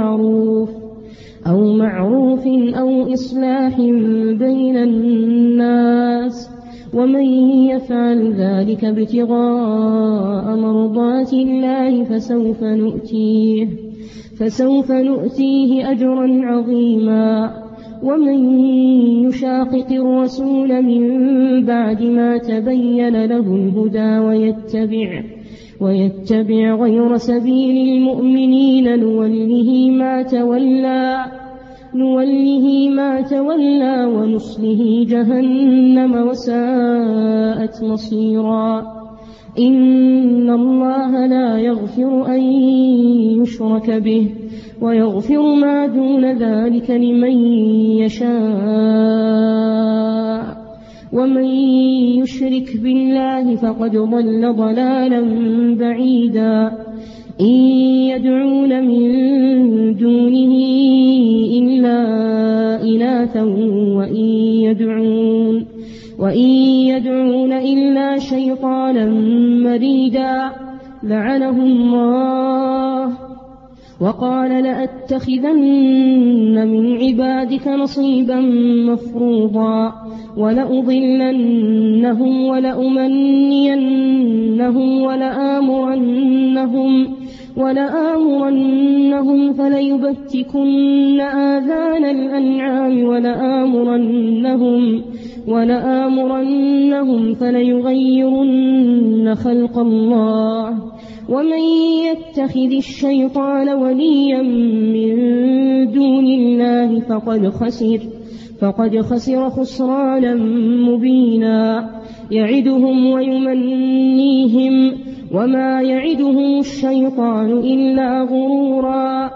أو معروف أو إصلاح بين الناس ومن يفعل ذلك ابتغاء مرضات الله فسوف نؤتيه أجرا عظيما ومن يشاقق الرسول من بعد ما تبين له الهدى ويتبع غير سبيل المؤمنين نوله ما تولى ونصله جهنم وساءت مصيرا إن الله لا يغفر أن يشرك به ويغفر ما دون ذلك لمن يشاء ومن يشرك بالله فقد ضل ضلالا بعيدا إن يدعون من دونه إلا إناثا وإن يدعون إلا شيطانا مريدا لعنه الله وقال لأتخذن من عبادك نصيبا مفروضا ولأضلنهم ولأمنينهم ولآمرنهم فليبتكن آذان الأنعام ولآمرنهم فليغيرن خلق الله ومن يتخذ الشيطان وليا من دون الله فقد خسر خسرانا مبينا يعدهم ويمنيهم وما يعدهم الشيطان إلا غرورا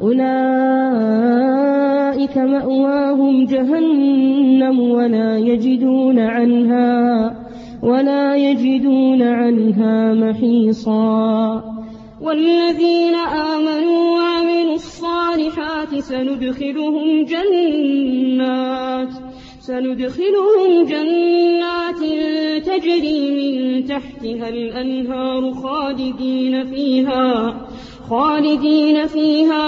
أولئك مأواهم جهنم ولا يجدون عنها محيصا والذين آمنوا وعملوا الصالحات سندخلهم جنات تجري من تحتها الأنهار خالدين فيها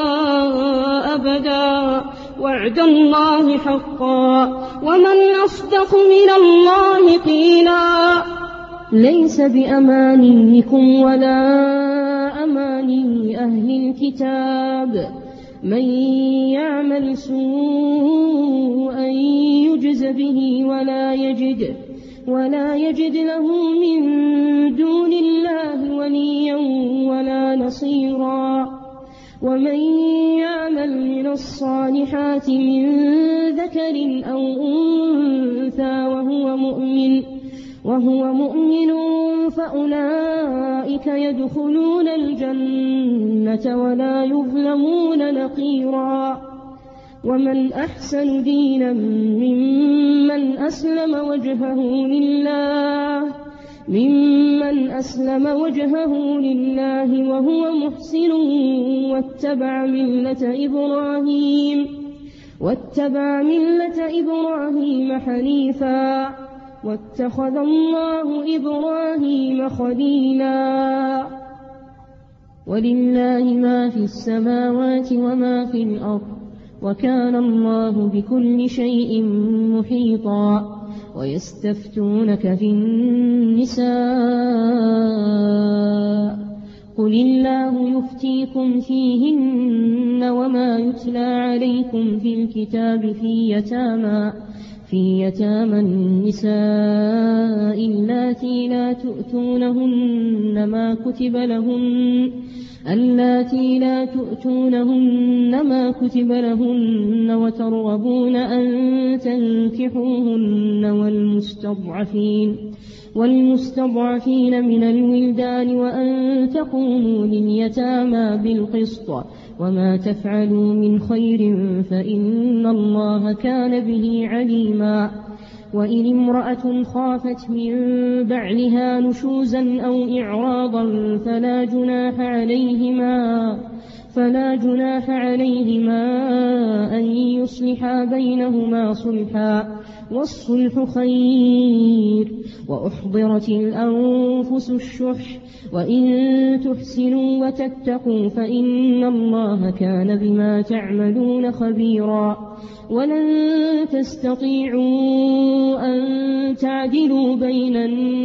أبدا وعد الله حقا ومن أصدق من الله قيلا ليس بأمانيكم ولا أماني أهل الكتاب من يعمل سوءا يجز به ولا يجد له من دون الله وليا ولا نصيرا ومن يعمل من الصالحات من ذكر أو أنثى وهو مؤمن فأولئك يدخلون الجنة ولا يظلمون نقيرا ومن أحسن دينا ممن أسلم وجهه لله ممن أسلم وجهه لله وهو محسن واتبع ملة إبراهيم حنيفا واتخذ الله إبراهيم خليلا. ولله ما في السماوات وما في الأرض وكان الله بكل شيء محيطا. ويستفتونك في النساء قل الله يفتيكم فيهن وما يتلى عليكم في الكتاب في يتامى النساء اللاتي لا تؤتونهن ما كتب لهن وترغبون أن تنكحوهن والمستضعفين من الولدان وأن تقوموا لليتامى بالقسط وما تفعلوا من خير فإن الله كان به عليما. وإن امرأة خافت من بعلها نشوزا أو إعراضا فلا جناح عليهما أن يصلحا بينهما صلحا والصلح خير. وأحضرت الأنفس الشح وإن تحسنوا وتتقوا فإن الله كان بما تعملون خبيرا. ولن تستطيعوا أن تعدلوا بين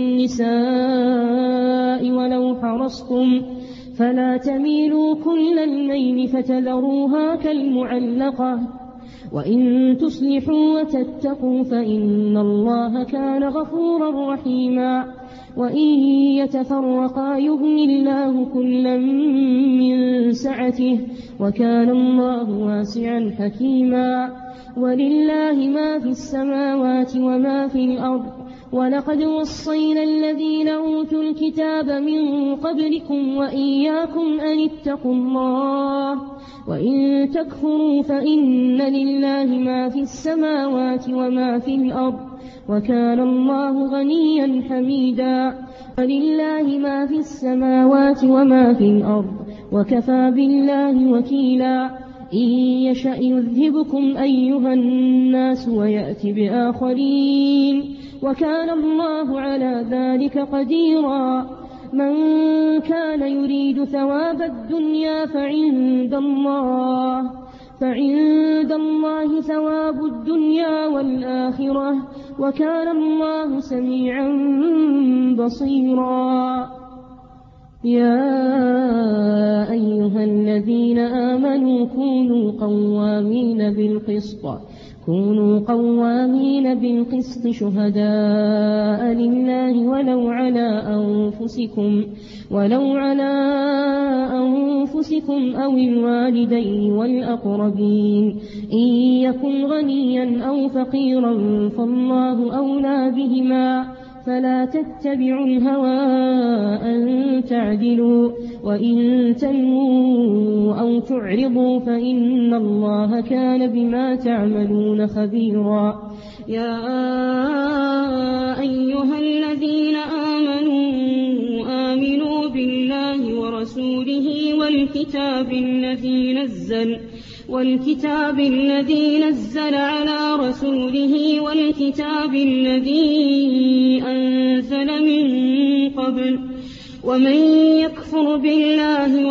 النساء ولو حرصتم فلا تميلوا كل الميل فتذروها كالمعلقة. وإن تصلحوا وتتقوا فإن الله كان غفورا رحيما. وإن يتفرقا يغن الله كلا من سعته وكان الله واسعا حكيما. ولله ما في السماوات وما في الأرض ولقد وصينا الذين أوتوا الكتاب من قبلكم وإياكم أن اتقوا الله وإن تكفروا فإن لله ما في السماوات وما في الأرض وكان الله غنيا حميدا. ولله ما في السماوات وما في الأرض وكفى بالله وكيلا. إن يشأ يذهبكم أيها الناس ويأتي بآخرين وكان الله على ذلك قديرا. من كان يريد ثواب الدنيا فعند الله ثواب الدنيا والآخرة وكان الله سميعا بصيرا. يا أيها الذين آمنوا كونوا قوامين بالقسط شهداء لله ولو على أنفسكم أو الوالدين والأقربين إن يكن غنيا أو فقيرا فالله أولى بهما فلا تتبعوا الهوى أن تعدلوا وإن تلووا أو تعرضوا فإن الله كان بما تعملون خبيرا. يا أيها الذين آمنوا بالله ورسوله والكتاب الذي نزل على رسوله والكتاب الذي أنزل من قبل ومن يكفر بالله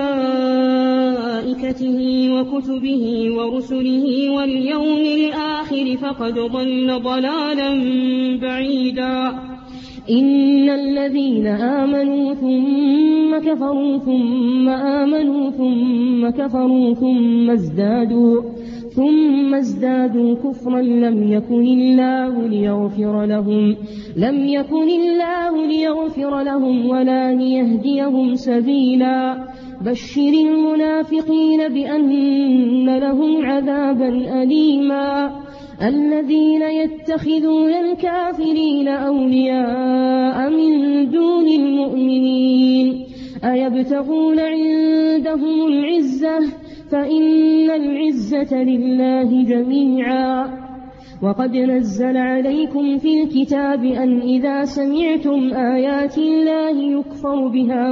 وملائكته وكتبه ورسله واليوم الآخر فقد ضل ضلالا بعيدا. إن الذين آمنوا ثم كفروا ثم آمنوا ثم كفروا ثم ازدادوا كفرا لم يكن الله ليغفر لهم ولا ليهديهم سبيلا. بشر المنافقين بأن لهم عذابا أليما. الذين يتخذون الكافرين أولياء من دون المؤمنين أيبتغون عندهم العزة فإن العزة لله جميعا. وقد نزل عليكم في الكتاب أن إذا سمعتم آيات الله يكفر بها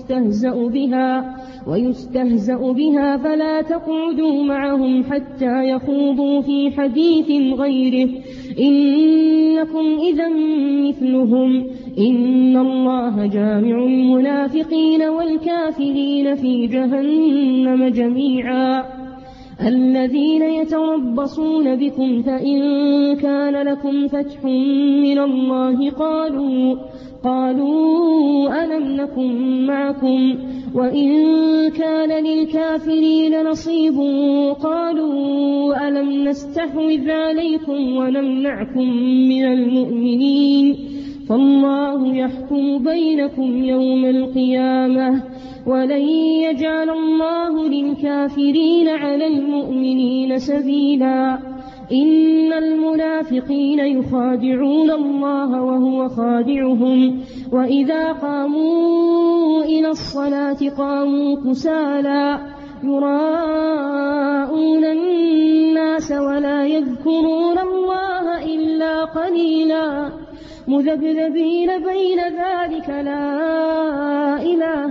ويستهزأ بها فلا تقعدوا معهم حتى يخوضوا في حديث غيره إنكم إذا مثلهم إن الله جامع المنافقين والكافرين في جهنم جميعا الذين يتربصون بكم فإن كان لكم فتح من الله قالوا ألم نكن معكم وإن كان للكافرين نصيب قالوا ألم نستحوذ عليكم ونمنعكم من المؤمنين فالله يحكم بينكم يوم القيامة ولن يجعل الله للكافرين على المؤمنين سبيلا إن المنافقين يخادعون الله وهو خادعهم وإذا قاموا إلى الصلاة قاموا كسالى يراءون الناس ولا يذكرون الله إلا قليلا مذبذبين بين ذلك لا إله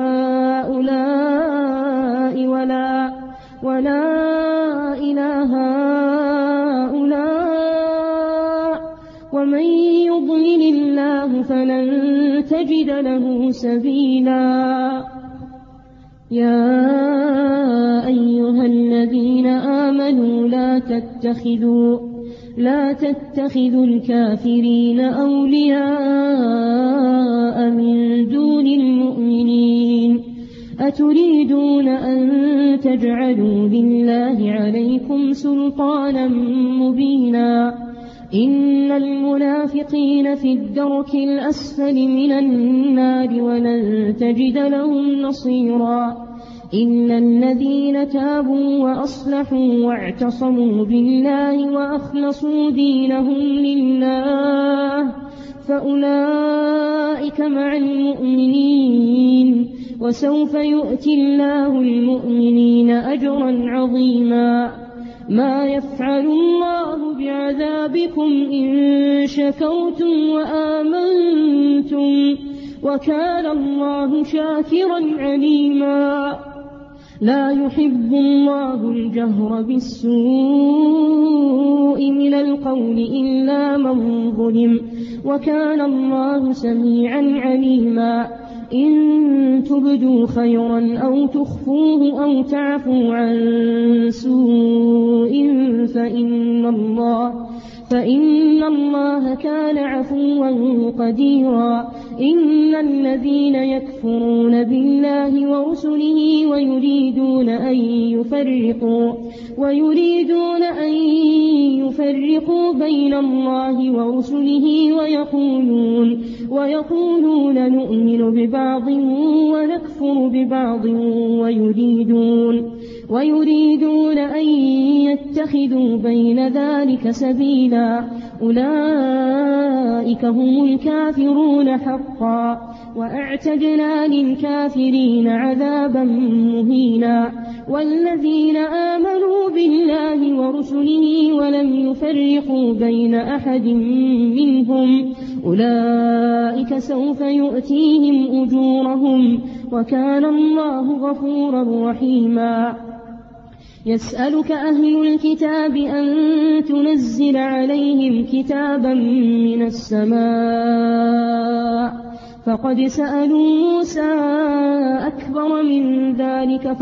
هؤلاء ولا إله هؤلاء ومن يضلل الله فلن تجد له سبيلا يا أيها الذين آمنوا لا تتخذوا الكافرين أولياء من دون المؤمنين أتريدون أن تجعلوا لله عليكم سلطانا مبينا إن المنافقين في الدرك الأسفل من النار ولن تجد لهم نصيرا إلا الذين تابوا وأصلحوا واعتصموا بالله وأخلصوا دينهم لله فأولئك مع المؤمنين وسوف يؤتي الله المؤمنين أجرا عظيما ما يفعل الله بعذابكم إن شكرتم وآمنتم وكان الله شاكرا عليما لا يحب الله الجهر بالسوء من القول إلا من ظلم وكان الله سميعا عليما إن تبدوا خيرا أو تخفوه أو تعفوا عن سوء فإن الله كان عفوا قديرا إن الذين يكفرون بالله ورسله ويريدون أن يفرقوا بين الله ورسله ويقولون نؤمن ببعض ونكفر ببعض ويريدون أن يتخذوا بين ذلك سبيلا أولئك هم الكافرون حقا وأعتدنا للكافرين عذابا مهينا والذين آمنوا بالله ورسله ولم يفرقوا بين أحد منهم أولئك سوف يؤتيهم أجورهم وكان الله غفورا رحيما يسألك أهل الكتاب أن تنزل عليهم كتابا من السماء فقد سألوا موسى أكبر من ذلك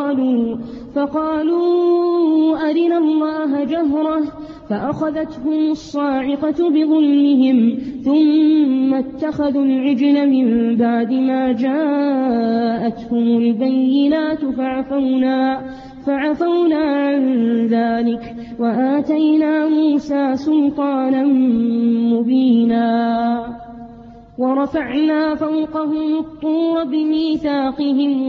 فقالوا أرنا الله جهرة فأخذتهم الصاعقة بظلمهم ثم اتخذوا العجل من بعد ما جاءتهم البينات فعفونا عن ذلك وآتينا موسى سلطانا مبينا ورفعنا فوقهم الطور بميثاقهم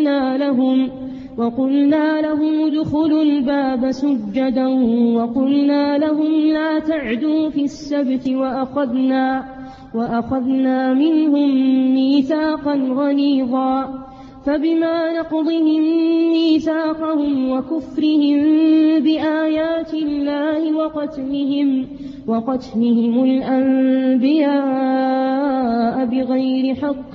وقلنا لهم ادخلوا الباب سجدا وقلنا لهم لا تعدوا في السبت وأخذنا منهم ميثاقا غليظا فبما نقضهم ميثاقهم وكفرهم بآيات الله وقتلهم الأنبياء بغير حق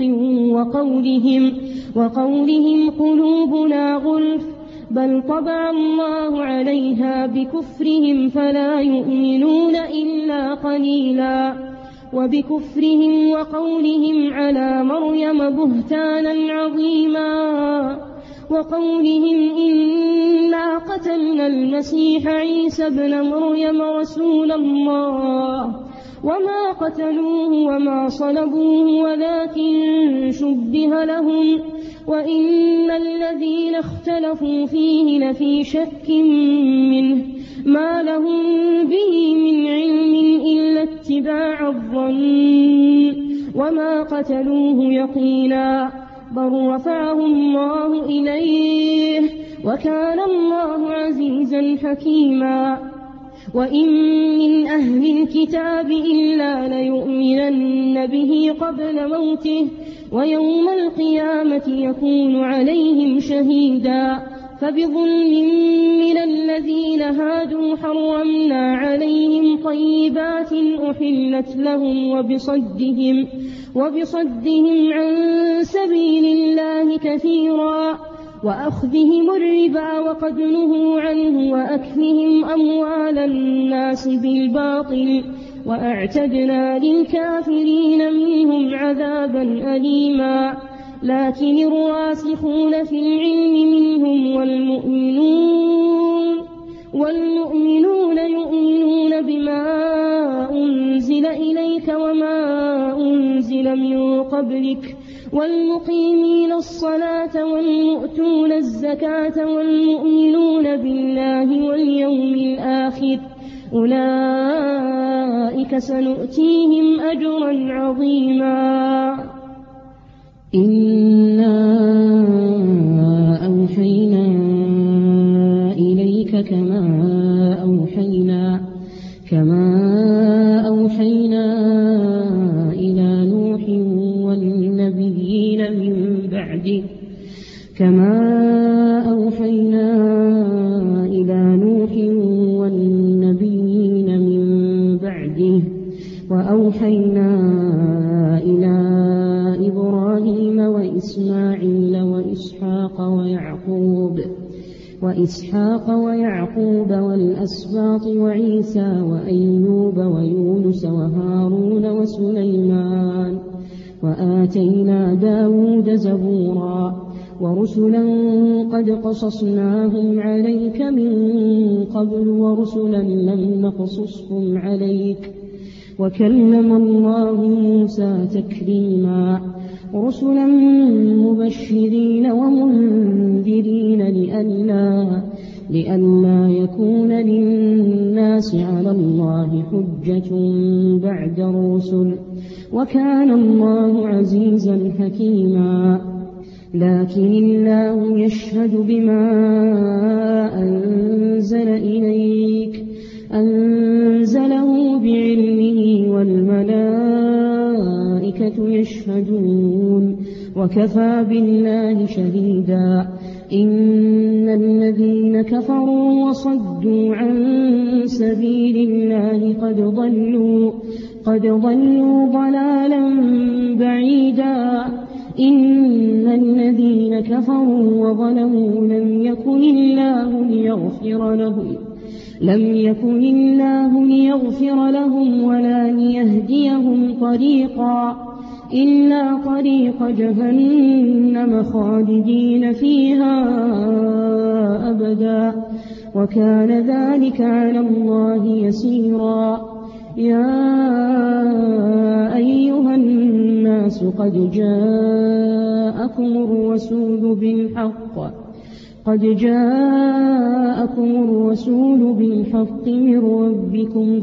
وقولهم قلوبنا غلف بل طبع الله عليها بكفرهم فلا يؤمنون إلا قليلا وبكفرهم وقولهم على مريم بهتانا عظيما وقولهم إنا قتلنا المسيح عيسى ابن مريم رسول الله وما قتلوه وما صلبوه ولكن شبه لهم وإن الذين اختلفوا فيه لفي شك منه ما لهم به من علم إلا اتباع الظن وما قتلوه يقينا بل رفعه الله إليه وكان الله عزيزا حكيما وإن من أهل الكتاب إلا ليؤمنن به قبل موته ويوم القيامة يكون عليهم شهيدا فبظلم من الذين هادوا حرمنا عليهم طيبات أحلت لهم وبصدهم عن سبيل الله كثيرا وأخذهم الربا وقد نهوا عنه وأكلهم أموال الناس بالباطل وأعتدنا للكافرين منهم عذابا أليما لكن الراسخون في العلم منهم والمؤمنون يؤمنون بما أنزل إليك وما أنزل من قبلك والمقيمين الصلاة والمؤتون الزكاة والمؤمنون بالله واليوم الآخر أولئك سنؤتيهم أجرا عظيما إنا أوحينا إليك كما أوحينا إلى نوح والنبيين من بعده وأوحينا إلى إبراهيم وإسماعيل وإسحاق ويعقوب والأسباط وعيسى وأيوب ويونس وهارون وسليمان وآتينا داود زبورا ورسلا قد قصصناهم عليك من قبل ورسلا لم نقصصهم عليك وكلم الله موسى تكليما رسلا مبشرين ومنذرين لئلا يكون للناس على الله حجة بعد الرسل وكان الله عزيزا حكيما لكن الله يشهد بما أنزل إليك أنزله بعلمه والملائكة يشهدون وكفى بالله شهيدا إن الذين كفروا وصدوا عن سبيل الله قد ضلوا ضلالا بعيدا إن الذين كفروا وظلموا لم يكن الله ليغفر لهم ولا ليهديهم طريقا إلا طريق جهنم خالدين فيها أبدا وكان ذلك على الله يسيرا يا أيها الناس قد جاءكم الرسول بالحق من ربكم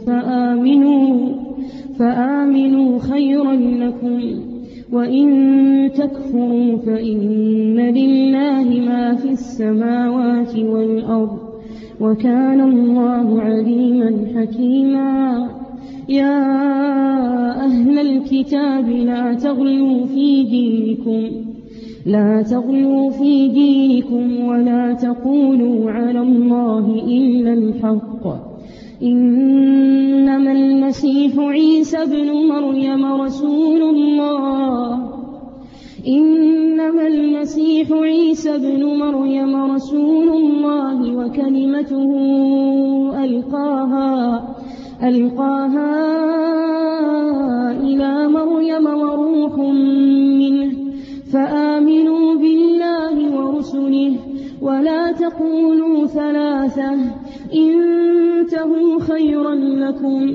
فآمنوا خيرا لكم وإن تكفروا فإن لله ما في السماوات والأرض وكان الله عليما حكيما يا أهل الكتاب لا تغلوا في دينكم لا تغلوا في دينكم ولا تقولوا على الله إلا الحق إنما المسيح عيسى ابن مريم رسول الله وكلمته ألقاها إلى مريم وروح منه فآمنوا بالله ورسله ولا تقولوا ثلاثة انتهوا خيرا لكم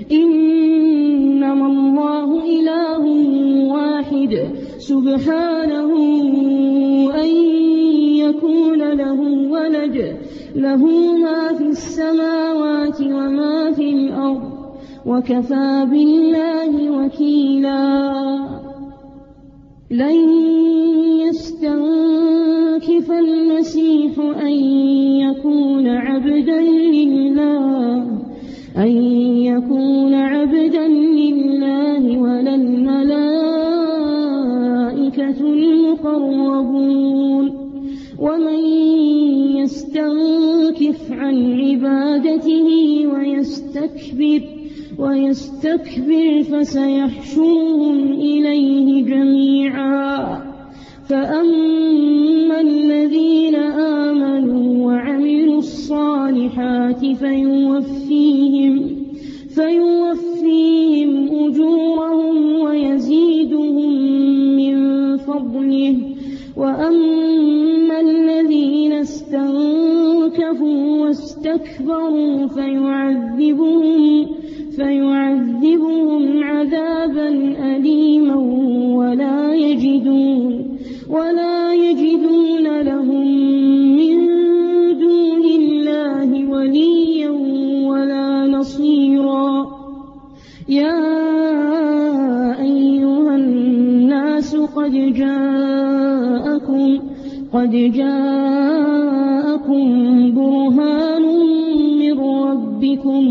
إنما الله إله واحد سبحانه أن يكون له ولد له ما في السماوات وما في الأرض وكفى بالله وكيلا لن يستنكف المسيح أن يكون عبدا لله ولا الملائكة المقربون ومن يستنكف عن عبادته ويستكبر فسيحشرهم إليه جميعا فأما الذين آمنوا وعملوا الصالحات فيوفيهم أجورهم ويزيدهم من فضله وأما الذين استنكفوا واستكبروا فيعذبهم عذابا أليما ولا يجدون لهم من دون الله وليا ولا نصيرا يا أيها الناس قد جاءكم برهان من ربكم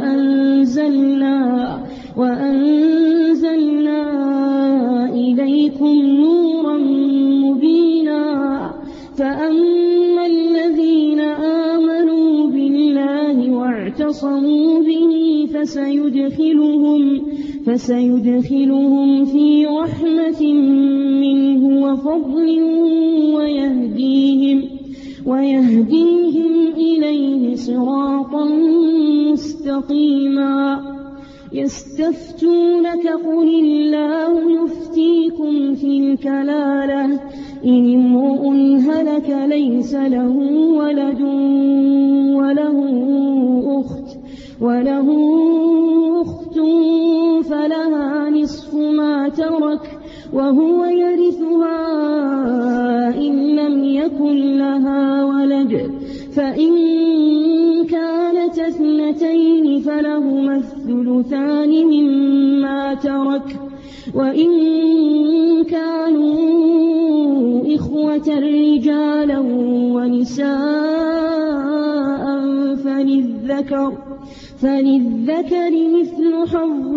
وأنزلنا إليكم نورا مبينا فأما الذين آمنوا بالله واعتصموا به فسيدخلهم في رحمة منه وفضل ويهديهم إليه صراطا مستقيما يستفتونك قل الله يفتيكم في الكلالة إن امرؤ هلك ليس له ولد وله أخت فلها نصف ما ترك وهو يرثها إن لم يكن لها ولد فإن كانت اثنتين فلهما الثلثان مما ترك وإن كانوا إخوة رجالا ونساء فللذكر مثل حظ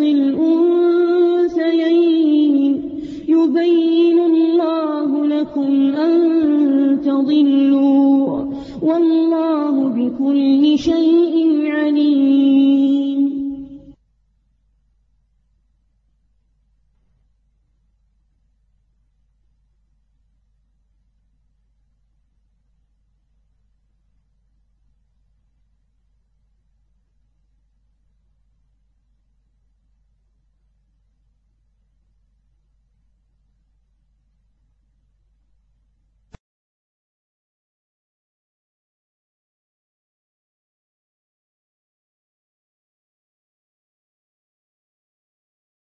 الأنثيين يبين الله لكم أن تضلوا والله بكل شيء عليم